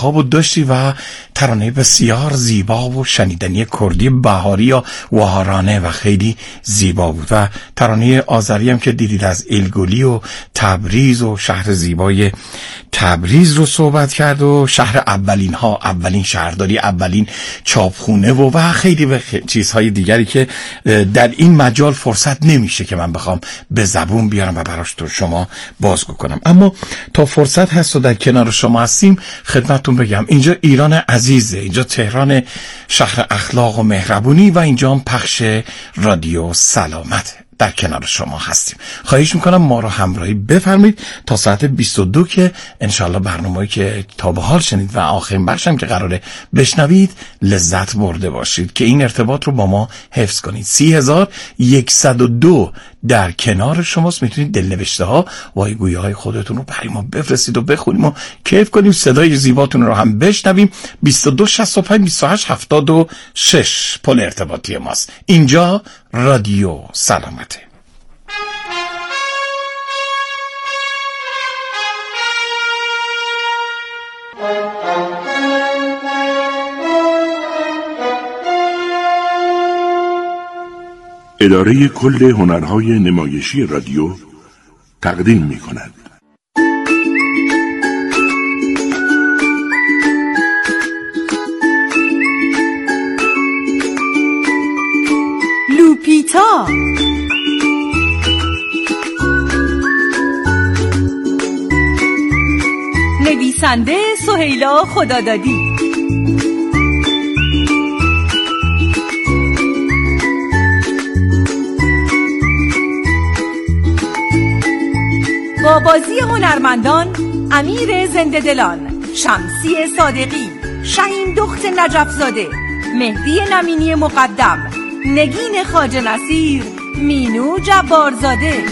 انتخاب رو داشتی و ترانه بسیار زیبا و شنیدنی کردی بهاری یا وهارانه و خیلی زیبا بود و ترانه آذری هم که دیدید از ایلگولی و تبریز و شهر زیبای تبریز رو صحبت کرد و شهر اولین شهرداری، اولین چاپخونه و خیلی چیزهای دیگری که در این مجال فرصت نمیشه که من بخوام به زبون بیارم و براش تو شما بازگو کنم. اما تا فرصت هست و در کنار شما هستیم خدمتتون بگم اینجا ایران عزیزه، اینجا تهران شهر اخلاق و مهربونی و اینجا هم پخش رادیو سلامت. در کنار شما هستیم. خواهش میکنم ما رو همراهی بفرمایید تا ساعت 22 که انشالله برنامه‌ای که تا به حال شنید و آخرین بخشم که قراره بشنوید لذت برده باشید که این ارتباط رو با ما حفظ کنید. 3102 در کنار شماست. میتونید دلنوشته ها وایگویی های خودتون رو برای ما بفرستید و بخونیم و کیف کنیم، صدای زیباتون رو هم بشنویم. 22 65 28 76 پل ارتباطی ماست. اینجا رادیو سلامته. اداره کل هنرهای نمایشی رادیو تقدیم می کند. لوپیتا نویسنده سهیلا خدادادی، با بازی هنرمندان امیر زنده‌دلان، شمسی صادقی، شهین دخت نجفزاده، مهدی نمینی مقدم، نگین خواجه نصیر، مینو جبارزاده.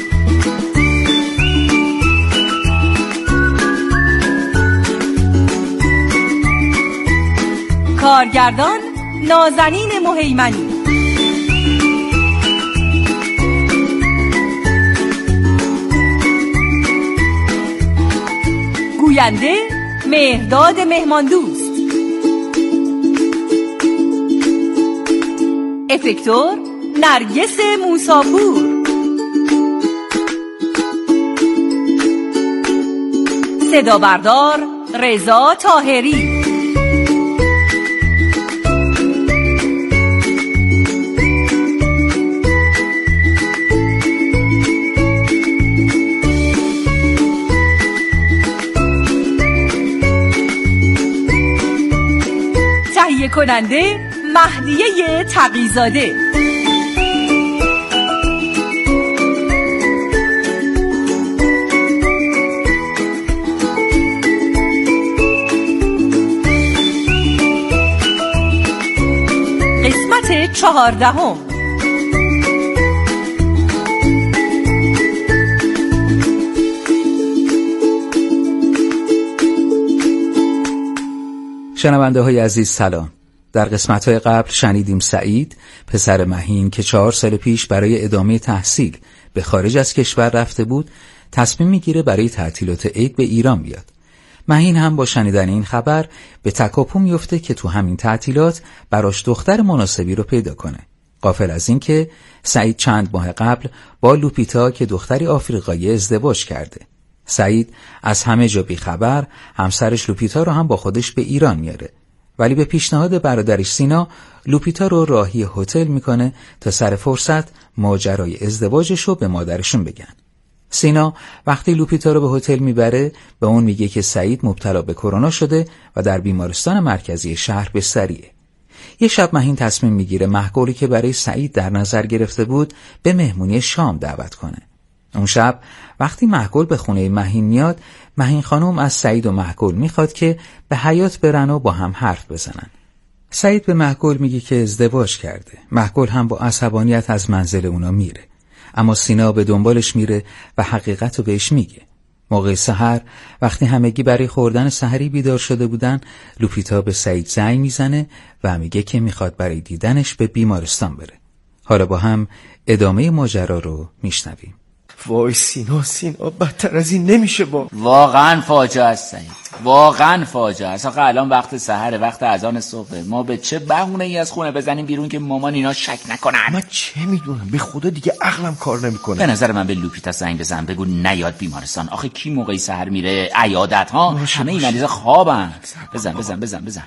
کارگردان نازنین مهیمنی. گوینده مهرداد مهماندوست. افکتور نرگس موساپور. صدا بردار رضا طاهری. تهیه کننده مهدیه تقی‌زاده. قسمت 14. شنونده های عزیز سلام. در قسمت های قبل شنیدیم سعید پسر مهین که 4 سال پیش برای ادامه تحصیل به خارج از کشور رفته بود تصمیم میگیره برای تعطیلات عید به ایران بیاد. مهین هم با شنیدن این خبر به تکاپو میفته که تو همین تعطیلات براش دختر مناسبی رو پیدا کنه. غافل از این که سعید چند ماه قبل با لوپیتا که دختری آفریقایی ازدواج کرده. سعید از همه جا بی خبر همسرش لوپیتا رو هم با خودش به ایران میاره، ولی به پیشنهاد برادرش سینا لوپیتا رو راهی هتل میکنه تا سر فرصت ماجرای ازدواجش رو به مادرشون بگن. سینا وقتی لوپیتا رو به هتل میبره به اون میگه که سعید مبتلا به کرونا شده و در بیمارستان مرکزی شهر بستریه. یه شب مهین تصمیم میگیره محگولی که برای سعید در نظر گرفته بود به مهمونی شام دعوت کنه. اون شب وقتی محگول به خونه مهین میاد، مهین خانم از سعید و محگول میخواد که به حیاط برن و با هم حرف بزنن. سعید به محگول میگه که ازدواج کرده. محگول هم با عصبانیت از منزل اونا میره، اما سینا به دنبالش میره و حقیقت رو بهش میگه. موقع سحر وقتی همگی برای خوردن سحری بیدار شده بودن، لوپیتا به سعید زنگ میزنه و میگه که میخواد برای دیدنش به بیمارستان بره. حالا با هم ادامه ماجرا رو میشنویم. وای سینا بدتر از این نمیشه. با واقعا فاجعه است سعید، واقعا فاجعه است. آخه الان وقت سحر، وقت اذان صبح، ما به چه بهونه ای از خونه بزنیم بیرون که مامان اینا شک نکنن؟ من چه میدونم، به خدا دیگه عقلم کار نمیکنه. به نظر من به لوپیتا زنگ بزن، بگو نیاد بیمارستان. آخه کی موقعی سحر میره عیادت ها؟ همه این مریضا خوابن. بزن.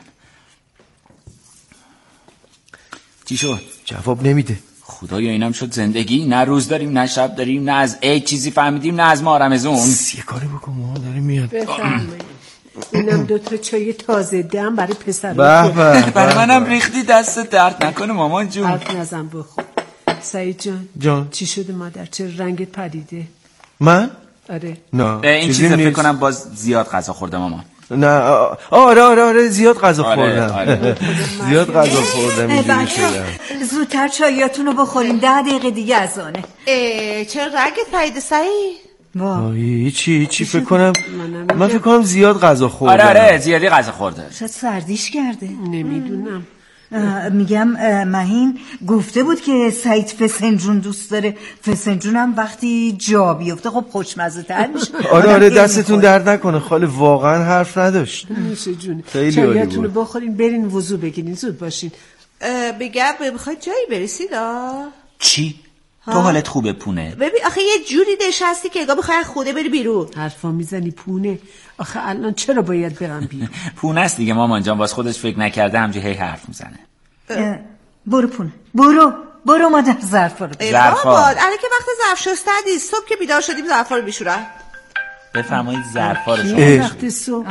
چی شد؟ جواب نمیده. خدایا اینم شد زندگی. نه روز داریم نه شب داریم، نه از عید چیزی فهمیدیم نه از ما رمضون. یه کاری بکن، مامان داره میاد. بفرمایید. اینم 2 چای تازه دم برای پسر. برای منم ریختی، دست درد نکنه مامان جون. حرف نزن بخور. سعید جان چی شده مادر؟ چرا رنگت پریده؟ من؟ آره. نه این چیزا فکر کنم باز زیاد غذا خورده مامان. نه آره زیاد غذا خوردم. زیاد غذا خوردم اینجوری شدم. زودتر چایاتونو بخوریم، 10 دقیقه دیگه اذانه. چرا رنگت پریده سعید؟ وای چی فکر کنم؟ من فکر کنم زیاد غذا خوردم. آره زیادی غذا خورده. شاید سردیش کرده. نمیدونم. میگم مهین گفته بود که سعید فسنجون دوست داره. فسنجون هم وقتی جا بیفته خب خوشمزه تر میشه. آره دستتون درد نکنه خاله، واقعا حرف نداشت. میشه جون. خیلی عالی بود. چایاتونو بخورین برین وضو بگیرین، زود باشین. بگم میخوای جایی برسید؟ چی؟ تو حالت خوبه پونه؟ ببین آخه یه جوری نشستی که انگار میخوای خوده بری بیرون. حرفا میزنی پونه. آخه الان چرا باید برم بیرون؟ پونه است دیگه مامان جان، واس خودش فکر نکرده همجوری هی حرف میزنه. برو پونه، برو مادر ظرفا رو بابا الان که وقت ظرف شستن نیست، صبح که بیدار شدیم ظرفا رو میشورن. بفرمایید ظرفا رو شما. وقت صبح.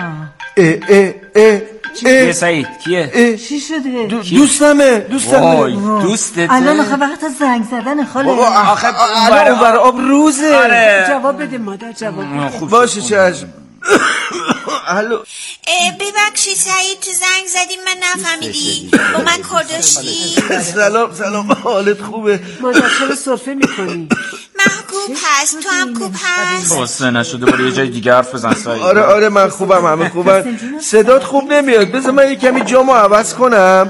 کیه سعید؟ کیه؟ چی شده؟ دوستمه. وای دوستته؟ الان آخه وقت زنگ زدن خاله. آخه اون آب روزه. آره. جواب بده مادر، جواب بده. باشه چشم. الو ببخشی سعید، تو زنگ زدیم من نفهمیدی. با من کار داشتی؟ سلام حالت خوبه؟ مادر چرا سرفه میکنی؟ محکوب هست، تو هم خوب هست؟ حسنه نشده برو یه جای دیگه حرف بزن سعید. آره من خوبم، همه خوبن. صدات خوب نمیاد، بذار من یه کمی جامو عوض کنم.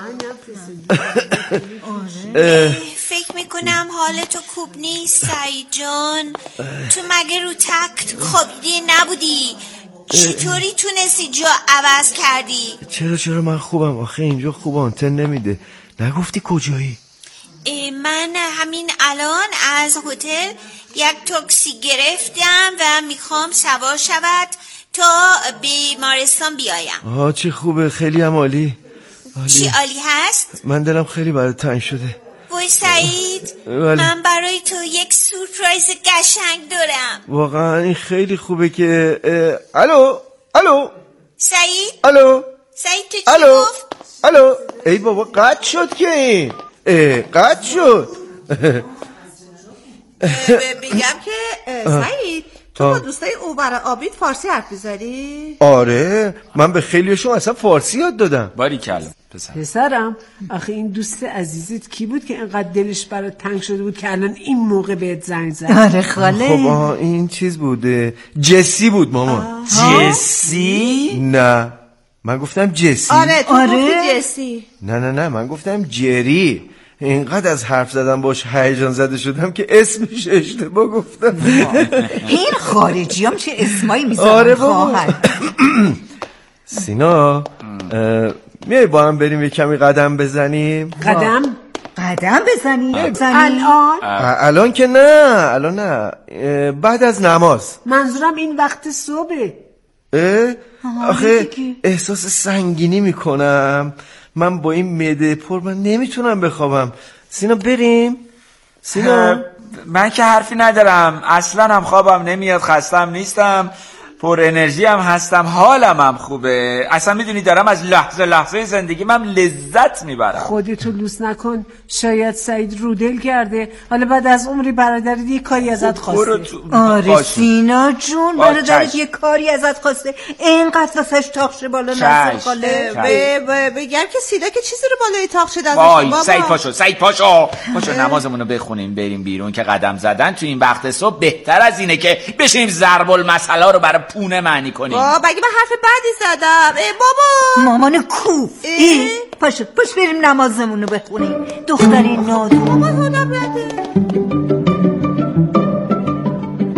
فکر میکنم حالتو خوب نیست سعید جان. تو مگه رو تخت خوابیده نبودی؟ چطوری تونستی جا عوض کردی؟ چرا من خوبم. آخه اینجا خوب آنتن نمیده. نگفتی کجایی؟ من همین الان از هتل یک تاکسی گرفتم و میخوام سوار شود تا بیمارستان بیایم. چه خوبه، خیلی هم عالی. چی عالی هست؟ من دلم خیلی برات تنگ شده. وای سعید، من برای تو یک سورپرایز قشنگ دارم. واقعا این خیلی خوبه که الو سعید تو چی گفت؟ الو ای بابا قطع شد که این قطع شد. بگم که سعید تو با دوستای اوبر آبید فارسی حرف می‌زنی؟ آره من به خیلیشون اصلا فارسی یاد دادم. باریکلا پسرم. آخه این دوست عزیزت کی بود که اینقدر دلش برات تنگ شده بود که الان این موقع بهت زنگ زد؟ آره خاله. خب این چیز بوده، جسی بود مامان. جسی؟ نه من گفتم جسی. آره تو گفتی جسی. نه من گفتم جری. اینقدر از حرف زدم باش هیجان زده شدم که اسمش اشتباه گفتم. این خارجی هم چه اسمایی میزنن. آره بابا. سینا میای با هم بریم یه کمی قدم بزنیم؟ قدم بزنیم؟ الان که نه، الان نه، بعد از نماز. منظورم این وقت صبح. آخه احساس سنگینی میکنم. من با این معده پر من نمیتونم بخوابم. سینا بریم؟ سینا من که حرفی ندارم، اصلا هم خوابم نمیاد، خستم نیستم، پر انرژی هم هستم، حالم هم خوبه. اصلا میدونی دارم از لحظه زندگی من لذت میبرم. خودتو لوس نکن، شاید سعید رودل کرده، حالا بعد از عمری برادرت یه کاری ازت خواسته. آره سینا جون برادرت یه کاری ازت خواسته، اینقدر واسش تاخشه بالا نزد خاله. بگم که سینا که چیزی رو بالای تاخشه داشته. وای سعید پاشو نمازمونو بخونیم بریم بیرون که قدم زدن تو این وقت صبح بهتر از اینه که بشینیم ضرب المثل رو برای پونه معنی کنیم. بابا مگه من حرف بدی زدم؟ بابا مامان کو پاش بریم نمازمونو بخونیم. دختری نادون. بابا حالم رده.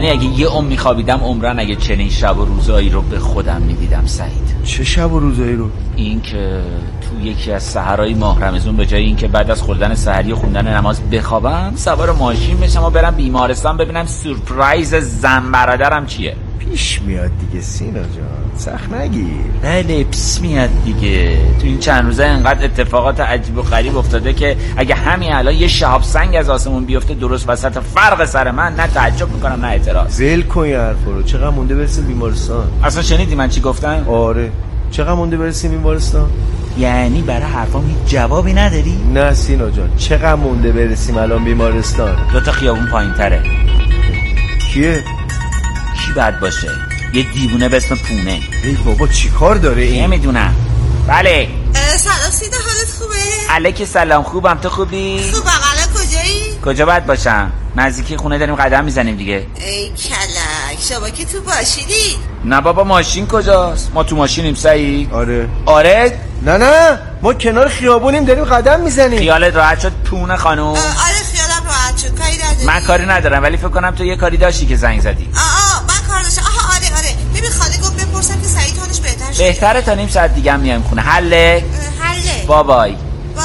یعنی اگه یه عمر میخوابیدم عمرن اگه چنین شب و روزایی رو به خودم میدیدم سعید. چه شب و روزایی رو؟ این که تو یکی از سحرهای ماه رمضان به جای اینکه بعد از خوردن سحری و خوندن نماز بخوابم سوار ماشین بشم و برم بیمارستان ببینم سورپرایز زن برادرم چیه. پیش میاد دیگه سینا جان، سخت نگیر. بله پیش میاد دیگه. تو این چند روزه انقدر اتفاقات عجیب و غریب افتاده که اگه همین الان یه شهاب سنگ از آسمون بیفته درست وسط فرق سر من، نه تعجب میکنم نه اعتراض. ول کن یه حرفا رو. چقدر مونده برسیم بیمارستان؟ اصلا شنیدی من چی گفتم؟ آره. چقدر مونده برسیم بیمارستان؟ یعنی برای حرفام هیچ جوابی نداری؟ نه سینا جان، چقدر مونده برسیم الان بیمارستان؟ 2 خیابون پایین‌تره. کیه؟ کی بد باشه؟ یه دیوونه به اسم پونه. ای بابا چی کار داره این؟ نمیدونم. بله سلام سینا، حالت خوبه؟ علیک سلام، خوبم. تو خوبی؟ خوبم. الان کجایی؟ کجا باید باشم؟ نزدیکی خونه داریم قدم میزنیم دیگه. ای کلک، شما که تو باشیدی؟ نه بابا ماشین کجاست؟ ما تو ماشینیم سعید. آره نه ما کنار خیابونیم داریم قدم میزنیم. خیالت راحت شد پونه خانوم؟ آره خیالم راحت شد. کاری نداری؟ من کاری ندارم ولی فکر کنم تو یه کاری داشتی که زنگ زدی. من کار داشتم. آره ببین خاله گفت بپرسم که سعید حالش بهتر شد. بهتره، تا نیم ساعت دیگه هم میایم خونه. حله. بای.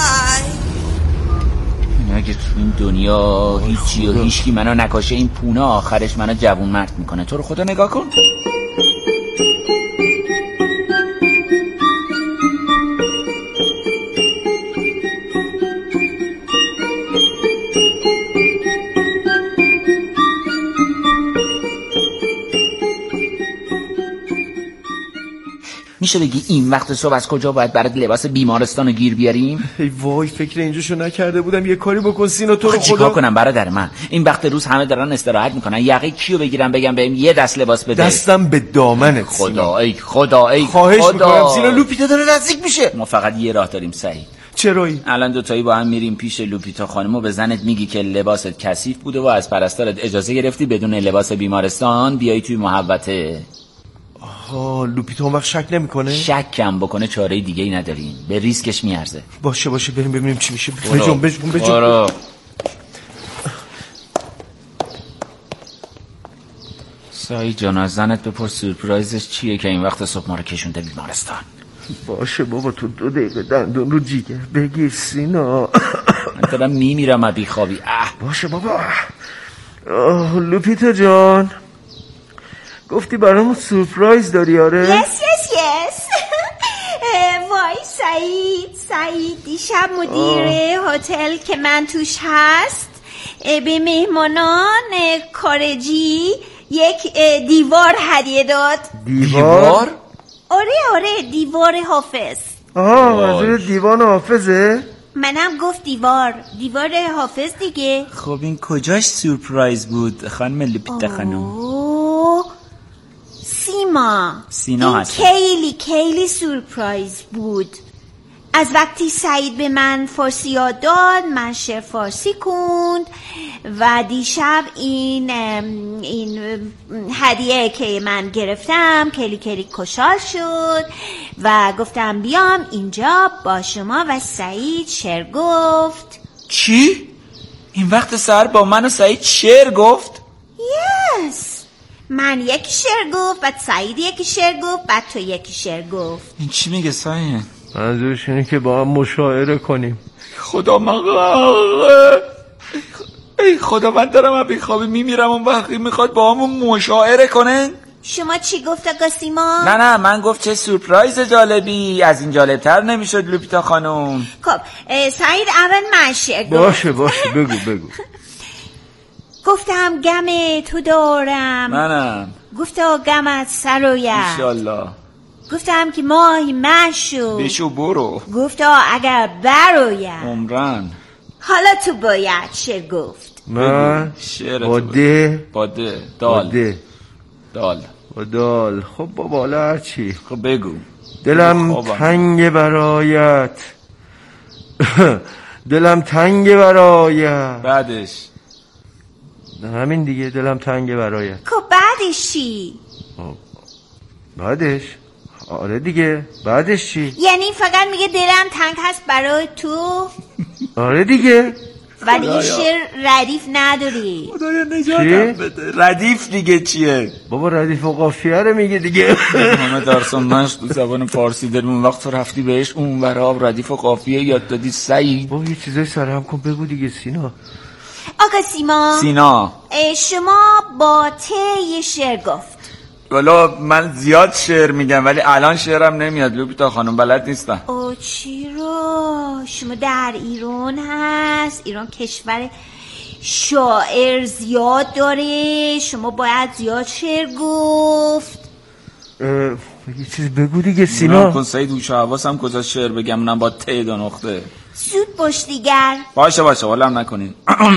اگه تو این دنیا هیچی و هیچکی منو نکاشه این پونه آخرش منو جوون مرد میکنه. تو رو خدا نگاه کن. میشه بگی این وقت صبح از کجا باید برات لباس بیمارستان رو گیر بیاریم؟ ای وای فکر اینجوشو نکرده بودم. یه کاری بکن سینا تو رو خدا. چیکار کنم برادر من؟ این وقت روز همه دارن استراحت میکنن. یقه کیو بگیرم بگم بهم یه دست لباس بده؟ دستم به دامنت. خدا ای خواهش میکنم سینا، لوپیتا داره نزدیک میشه. ما فقط یه راه داریم سعید. چرایی؟ الان دوتایی با هم میریم پیش لوپیتا خانم و به زنت میگی که لباست کثیف بوده و از پرستارت اجازه گرفتی بدون لباس بیمارستان بیای توی محوطه. لوپیتا اون وقت شک نمیکنه؟ شکم بکنه چاره دیگه ای نداریم، به ریسکش میارزه. باشه بریم ببینیم چی میشه. بجون. سعید جان از زنت بپرس سورپرایزش چیه که این وقت صبح ما رو کشونده بیمارستان. باشه بابا تو 2 دقیقه دندون رو جیگر بگیر سینا. من دارم میمیرم از بیخوابی. باشه بابا. لوپیتا جان گفتی برامون سورپرایز داری؟ آره یس وای سعید دیشب مدیر هتل که من توش هست به مهمانان خارجی یک دیوار هدیه داد. دیوار؟ آره دیوار حافظ. منظور دیوان حافظه؟ منم گفت دیوار حافظ دیگه. خب این کجاش سورپرایز بود خانم لوپیتا خانم؟ سینا هست. خیلی سورپرایز بود. از وقتی سعید به من فارسی یاد داد من شعر فارسی خوند و دیشب این هدیه که من گرفتم کلی خوشحال شد و گفتم بیام اینجا با شما و سعید شعر گفت. چی؟ این وقت سحر با من و سعید شعر گفت؟ یس. من یکی شعر گفت بعد سعید یکی شعر گفت بعد تو یکی شعر گفت. این چی میگه سعید؟ منظورش اینه که با هم مشاعره کنیم. خدا ای خدا من دارم از بیخوابی میمیرم. اون وقتی میخواد با همون مشاعره کنه. شما چی گفت آقا سیما؟ نه من گفت چه سورپرایز جالبی. از این جالبتر نمیشد لوپیتا خانم. خب سعید اول من شعر گفت. باشه بگو. گفتم گم تو دارم. منم. گفتا گمت سرویم. انشالله. گفتم که ماهی مشو. بشو برو. گفتا اگر برویم. عمران. حالا تو باید شعر گفت. من باده دال. خب بابا هرچی. خب بگو. دلم تنگ برایت. بعدش همین دیگه. دلم تنگ برایت. خب بعدش چی؟ بعدش آره دیگه. بعدش چی؟ یعنی فقط میگه دلم تنگ هست برای تو؟ آره دیگه. ولی این شعر ردیف نداری. خدایا نجاتم بده. ردیف دیگه چیه؟ بابا ردیف و قافیه رو میگه دیگه. همه درسان مشق تو زبان فارسی داریم، اون وقت تو رفتی بهش اون وراب ردیف و قافیه یاد دادی سعید. بابا یه چیزای سرهم کن بگو دیگه سینا. آقا سینا شما با یه شعر گفت. والا من زیاد شعر میگم ولی الان شعرم نمیاد لوپیتا خانم، بلد نیستم. او چی رو؟ شما در ایران هست، ایران کشور شاعر زیاد داره، شما باید زیاد شعر گفت. یه چیز بگو دیگه سینا. کن سعید هوش و حواسم کجا شعر بگم، من با ته دو نقطه. زود باش دیگر. باشه حالم نکنین.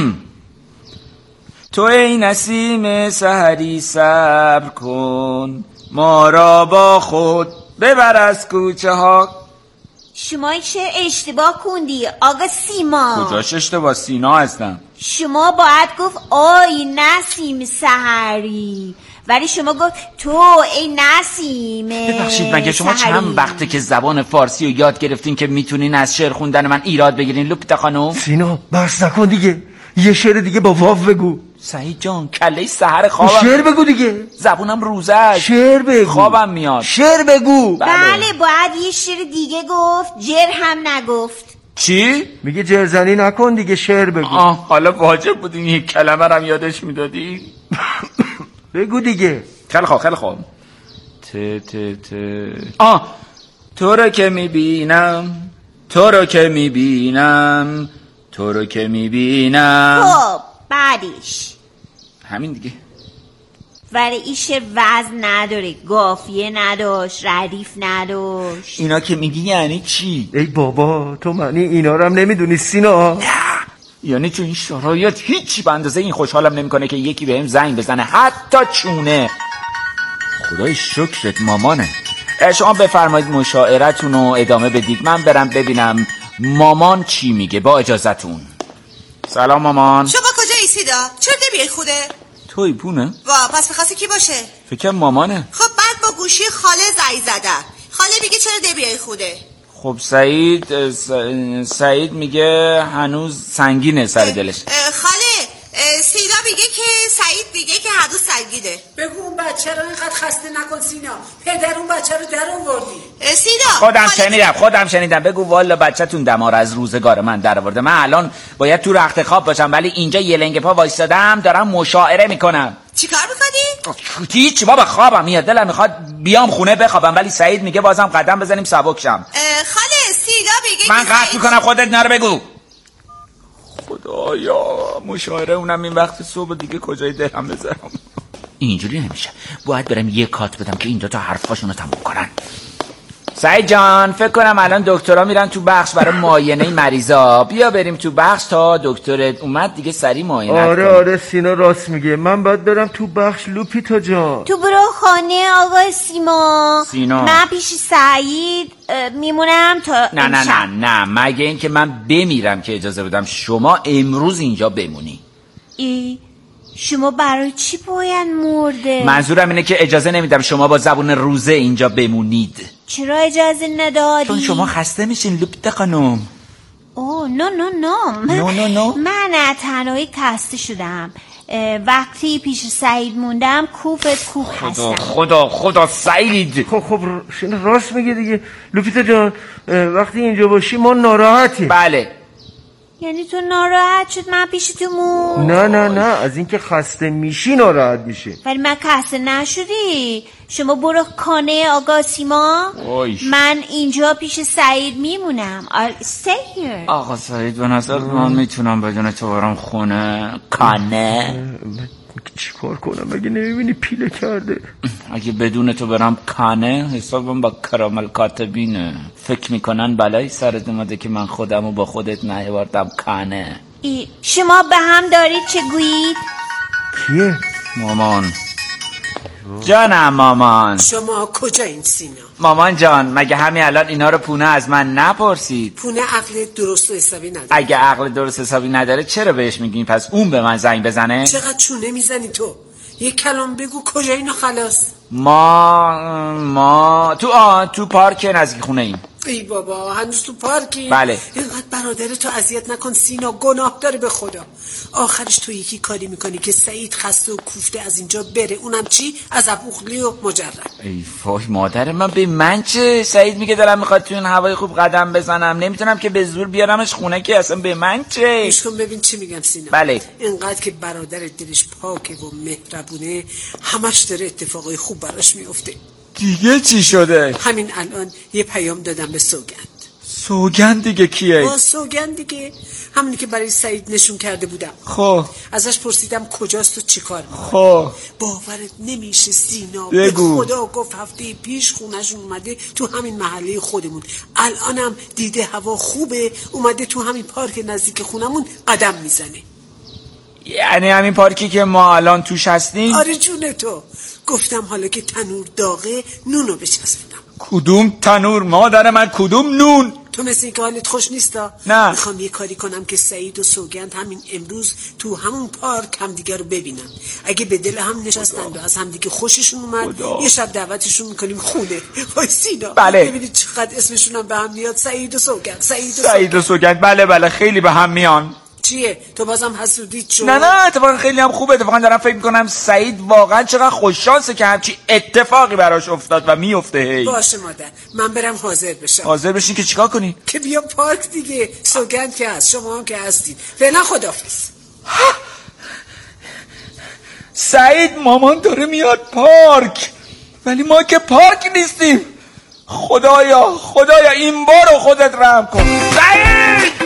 تو ای نسیم سحری صبر کن، ما را با خود ببر از کوچه ها. شما این شعر اشتباه کندی آقا سیما. کجاش اشتباه؟ سینا هستم. شما باید گفت آی نسیم سحری، ولی شما گفت تو ای نسیم. ببخشید مگه شما چند وقته که زبان فارسی رو یاد گرفتین که میتونین از شعر خوندن من ایراد بگیرین لوپیتا خانم؟ سینا بس نکن دیگه، یه شعر دیگه با واو بگو. سعید جان کله سحر خوابم. شعر بگو دیگه. زبونم روزه است. شعر بگو. خوابم میاد. شعر بگو. بله باید یه شعر دیگه گفت، جر هم نگفت. چی؟ میگه جرزنی نکن دیگه، شعر بگو. حالا واجب بود این یک کلمه رو هم یادش میدادی؟ بگو دیگه. خیلی خوب. تو رو که میبینم. خب بعدش همین دیگه. ولی این شعر وزن نداره، قافیه نداشت، ردیف نداشت. اینا که میگی یعنی چی؟ ای بابا تو معنی اینا رو هم نمیدونی سینا؟ نه یعنی تو این شرایط هیچی به اندازه این خوشحالم نمیکنه که یکی بهم زنگ بزنه، حتی چونه. خدای شکرت مامانه. شما بفرمایید مشاعرتون رو ادامه بدید، من برم ببینم مامان چی میگه با اجازتون. سلام مامان. شما کجایی سیدا؟ چرا نمیای خوده؟ توی پونه؟ پس میخواستی کی باشه؟ فکرم مامانه. خب بعد با گوشی خاله زنگ زدن، خاله میگه چرا نمیای خوده؟ خب سعید میگه هنوز سنگینه سر دلش. خاله سینا میگه که سعید میگه که هنوز سنگینه. بگو اون بچه رو اینقدر خسته نکن سینا، پدر اون بچه رو در آوردی. سینا خودم شنیدم. بگو والا بچه‌تون دمار از روزگار من در آورده. من الان باید تو رخت خواب باشم ولی اینجا یه لنگ پا وایسادم دارم مشاعره میکنم. چیکار میکنی؟ هیچ بابا، خوابم میاد، دلم میخواد بیام خونه بخوابم ولی سعید میگه بازم قدم بزنیم سبک شم. خاله سینا میگه من قطع میکنم، خودت نرو بگو. خدایا مشاعره اونم این وقت صبح دیگه کجای دلم بذارم. اینجوری نمیشه، باید برم یه کات بدم که این دوتا حرفاشونو تموم کنن. سعید جان فکر کنم الان دکترها میرن تو بخش برای معاینه مریضا، بیا بریم تو بخش تا دکترت اومد دیگه سریع معاینه کنه. آره سینا راست میگه، من باید برم تو بخش لوپیتا جان. تو برو خانه آقا سینا. من پیش سعید میمونم تا نه مگه این که من بمیرم که اجازه بدم شما امروز اینجا بمونی. شما برای چی باید مرده؟ منظورم اینه که اجازه نمیدم شما با زبون روزه اینجا بمونید. چرا اجازه ندادی؟ چون شما خسته میشین لوپیتا خانم. نه من تنهایی خسته شدم. وقتی پیش سعید موندم کوب هستم. خدا سعید. خب راست میگه دیگه لوپیتا جان، وقتی اینجا باشی ما ناراحتیم. بله. یعنی تو ناراحت شد من پیش تو مون؟ نه از اینکه خسته میشی ناراحت میشی. ولی من خسته نشدی. شما برو خانه آقا سیما، من اینجا پیش سعید میمونم. stay here. آقا سعید به نظر من میتونم بدون تو برم خونه کانه. چی کار کنم مگه نمیبینی پیله کرده؟ اگه بدون تو برم کانه حسابم با کرامل کاتبینه. فکر میکنن بلایی سرت اومده که من خودمو با خودت نیاوردم کانه. شما به هم دارید چه گویید؟ کیه؟ مامان جانم. مامان شما کجا این سینا؟ مامان جان مگه همین الان اینا رو پونه از من نپرسید؟ پونه عقل درست و حسابی نداره. اگه عقل درست حسابی نداره چرا بهش میگین پس اون به من زنگ بزنه؟ چقدر چونه میزنی تو؟ یک کلام بگو کجا اینو خلاص. ما تو پارک نزدیک خونه ایم. ای بابا هنوز تو پارکی؟ بله. اینقدر اینقدر برادرتو اذیت نکن سینا، گناه داره به خدا. آخرش تو یکی کاری میکنی که سعید خسته و کوفته از اینجا بره، اونم چی؟ از ابوخلی و مجرد. ای وای مادر من، به من چه؟ سعید میگه دلم میخواد تو این هوای خوب قدم بزنم، نمیتونم که به زور بیارمش خونه که اصلا به من چه؟ گوش کن ببین چی میگم سینا. بله. اینقدر که برادر دلش پاکه و مهربونه، همش داره اتفاقای خوب براش میفته. دیگه چی شده؟ همین الان یه پیام دادم به سوگند. سوگند دیگه کیه؟ سوگند دیگه، همونی که برای سعید نشون کرده بودم. خب ازش پرسیدم کجاست و چیکار میکنه. خب باورت نمیشه سینا، بگو. به خدا گفت هفته پیش خونه‌شون اومده تو همین محله خودمون، الانم دیده هوا خوبه، اومده تو همین پارک نزدیک خونمون قدم میزنه. یعنی همین پارکی که ما الان توش هستیم؟ آره جون تو. گفتم حالا که تنور داغه نونو بچسبونم. کدوم تنور مادر من؟ کدوم نون؟ تو مثل این که حالت خوش نیستا؟ نه. میخوام یه کاری کنم که سعید و سوگند همین امروز تو همون پارک همدیگه رو ببینن. اگه به دل هم نشستند و از همدیگه خوششون اومد یه شب دعوتشون میکنیم خونه. وای سینا، بله. ببینید چقدر اسمشون هم به هم میاد، سعید و سوگند. سعید و سوگند، بله خیلی به هم میان. چیه؟ تو بازم حسودیت شد؟ نه اتفاقا خیلی هم خوبه. اتفاقا دارم فکر میکنم سعید واقعا چقدر خوششانسه که همچی اتفاقی براش افتاد و میفته. باشه مادر، من برم حاضر بشم. حاضر بشین که چیکار کنی؟ که بیا پارک دیگه. سوگند که هست، شما هم که هستید. فعلا خداحافظ. سعید مامان داره میاد پارک، ولی ما که پارک نیستیم. خدایا این بارو خودت رحم کن. سعید!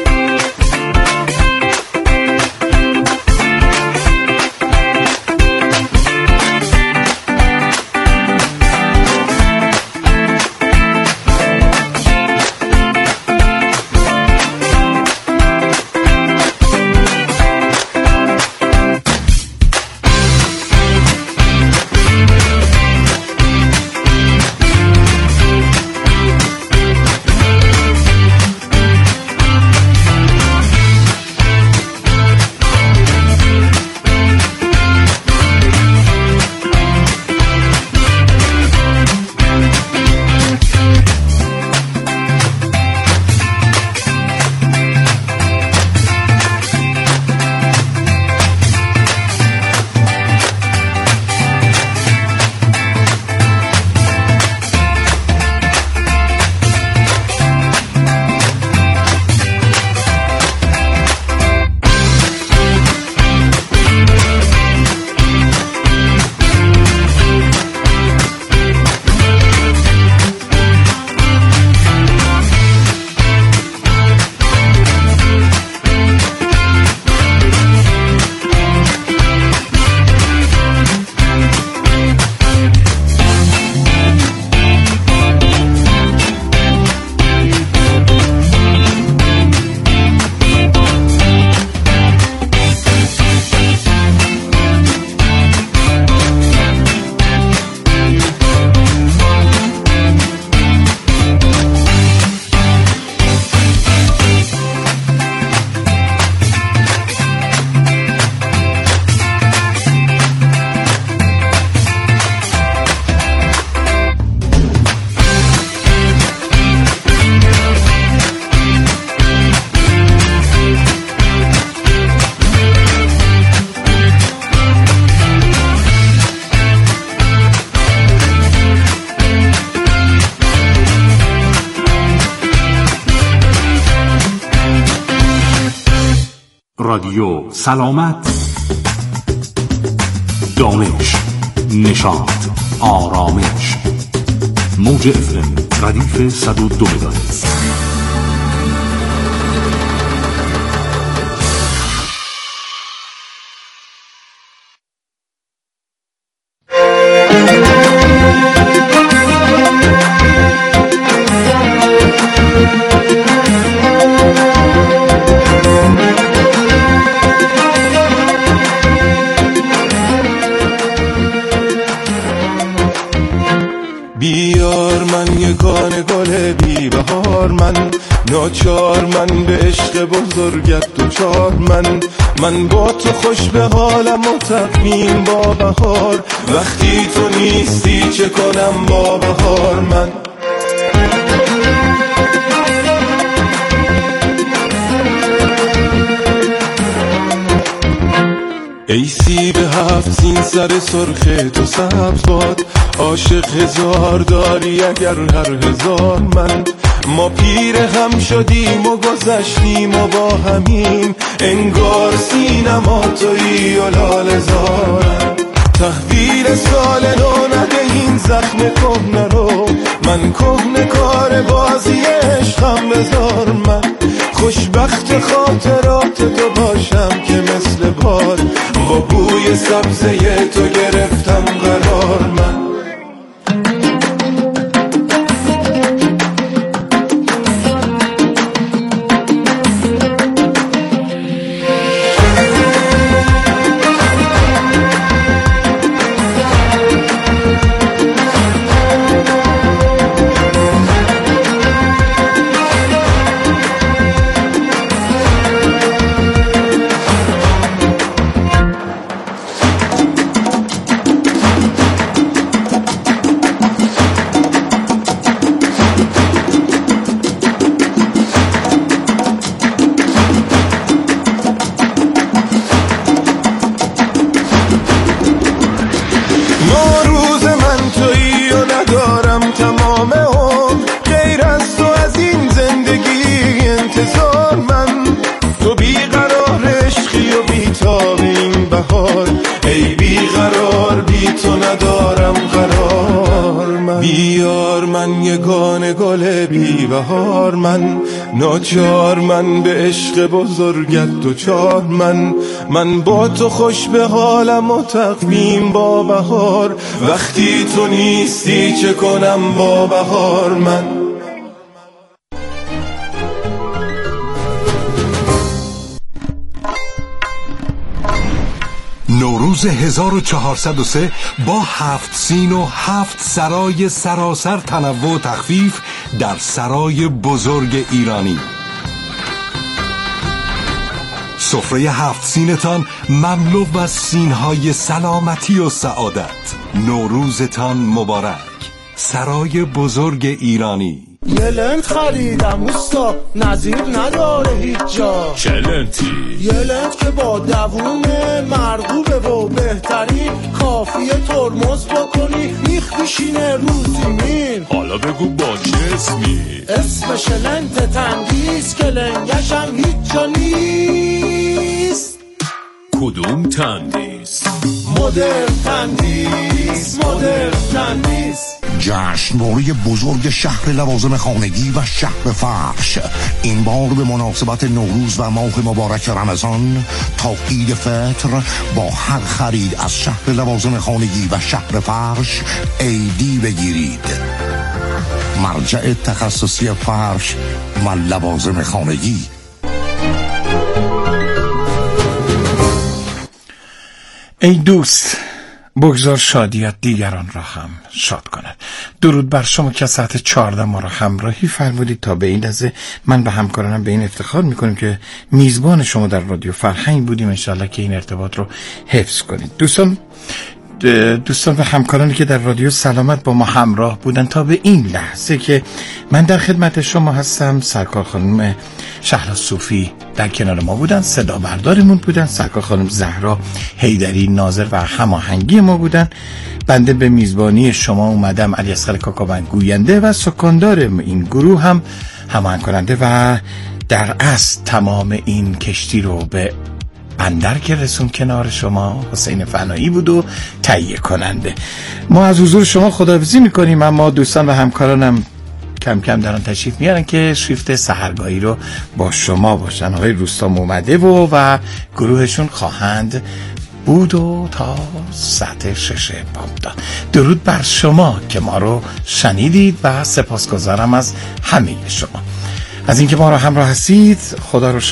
رادیو سلامت، دانش، نشاط، آرامش. موج FM ردیف 102 مگاهرتز. بیار من یگانه گل بی بهار، من ناچار، من به عشق بزرگت دوچار، من با تو خوش به حالم و تقویم با بهار، وقتی تو نیستی چه کنم با بهار. من ای سیب هفت سین سر سرخ تو سبز باد، عاشق هزار داری اگر هر هزار من. ما پیر هم شدیم و گذشتیم و با همیم، انگار سینما تویی و لاله زارم. تحویل سال نو نده این زخم کهنه رو، من کهنه کار بازی عشقم بذار من. خوشبخت خاطرات تو باشم که مثل باد، با بوی سبزه تو گرفتم قرار من. بهار من ناچار، من به عشق بزرگت دوچار من با تو خوش به حالم و تقویم با بهار. وقتی تو نیستی چه کنم با بهار من. نوروز 1403 با 7 سین و 7 سرای سراسر تنوع و تخفیف در سرای بزرگ ایرانی. سفره 7 سینتان مملو از سینهای سلامتی و سعادت. نوروزتان مبارک. سرای بزرگ ایرانی. یه لنت خریدم اوستا، نظیر نداره هیچ جا. چه لنتی؟ یه لنت که با دوومه، مرغوبه و بهترین، کافیه ترمز بکنی میخ میشینه رو زمین. حالا بگو با چه اسمی؟ اسمش لنت تندیس که لنگشم هیچ جا نیست. کدوم تندیس؟ مدرن تندیس، مدرن تندیس. جشنواره بزرگ شهر لوازم خانگی و شهر فرش این بار به مناسبت نوروز و ماه مبارک رمضان تا عید فطر با هر خرید از شهر لوازم خانگی و شهر فرش عیدی بگیرید. مرجع تخصصی فرش و لوازم خانگی. ای دوست، بگذار شادیت دیگران را هم شاد کند. درود بر شما که ساعت 14 ما را همراهی فرمودید. تا به این لحظه من و همکارانم به این افتخار میکنیم که میزبان شما در رادیو فرهنگ بودیم. انشالله که این ارتباط رو حفظ کنید. دوستان و همکارانی که در رادیو سلامت با ما همراه بودن تا به این لحظه که من در خدمت شما هستم، سرکار خانم شهلا صوفی در کنار ما بودن، صدا بردارمون بودن، سرکار خانم زهرا حیدری ناظر و هماهنگی ما بودن. بنده به میزبانی شما اومدم، علی اصغر کاکاوند گوینده و سکاندار این گروه هم هماهنگ کننده و در اصل تمام این کشتی رو به بندر که رسون کنار شما حسین فنایی بود و تهیه کننده. ما از حضور شما خداحافظی میکنیم، اما دوستان و همکارانم کم کم دارن تشریف میارن که شیفت سحرگاهی رو با شما باشن. آقای روستام اومده و گروهشون خواهند بود و تا ساعت 6 بامداد. درود بر شما که ما رو شنیدید و سپاسگزارم از همه شما از اینکه ما رو همراه هستید. خدا رو